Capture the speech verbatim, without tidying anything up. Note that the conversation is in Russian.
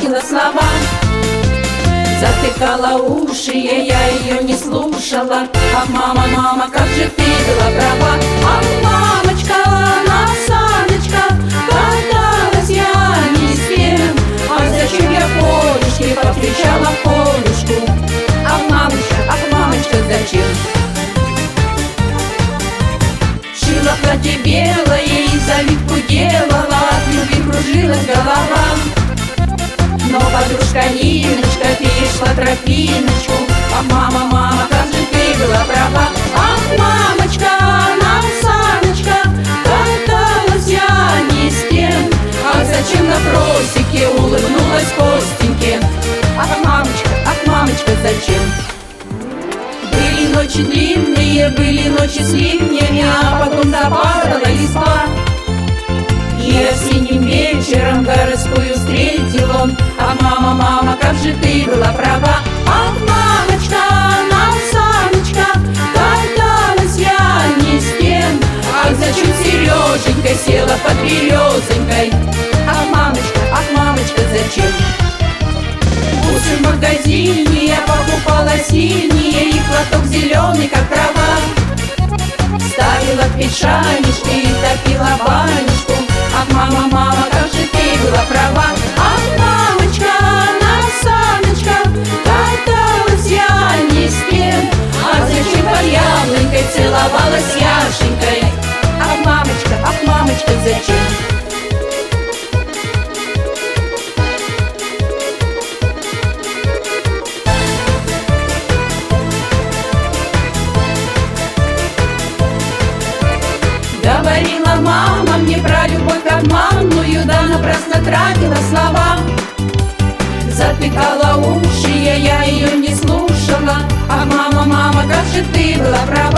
тратила слова. Затыкала уши, я ее не слушала. Ах, мама, мама, как же ты была права. Ах, мамочка, на саночках каталась я не с тем. А зачем я полюшки повстречала полюшку? Ах, мамочка, ах, мамочка, зачем? Шила платье белое и завивку делала, от любви кружилась голова. Но подружка Ниночка перешла тропиночку. Ах, мама, мама, как же ты была права. Ах, мамочка, на саночках каталась я не с тем. Ах, зачем на просеке улыбнулась Костеньке? Ах, мамочка, ах, мамочка, зачем? Были ночи длинные, были ночи с ливнями, а потом западала листва. И осенним вечером городскую встретил он. Ах, мама, мама, как же ты была права. Ах, мамочка, на саночках каталась я не с тем. Ах, зачем Сереженька села под березонькой? Ах, мамочка, ах, мамочка, зачем? Бусы в магазине я покупала синие, и платок зеленый, как трава. Ставила в печь шанишки и топила банюшку. Ах, мама, мама, как же ты была права. Ах, мамочка, на саночках каталась я не с тем. А зачем под яблонькой целовалась Яшенькой? Ах, мамочка, ах, мамочка, зачем? Говорила мама мне про любовь обманную, да напрасно тратила слова. Затыкала уши, я ее не слушала. Ах, мама, мама, как же ты была права.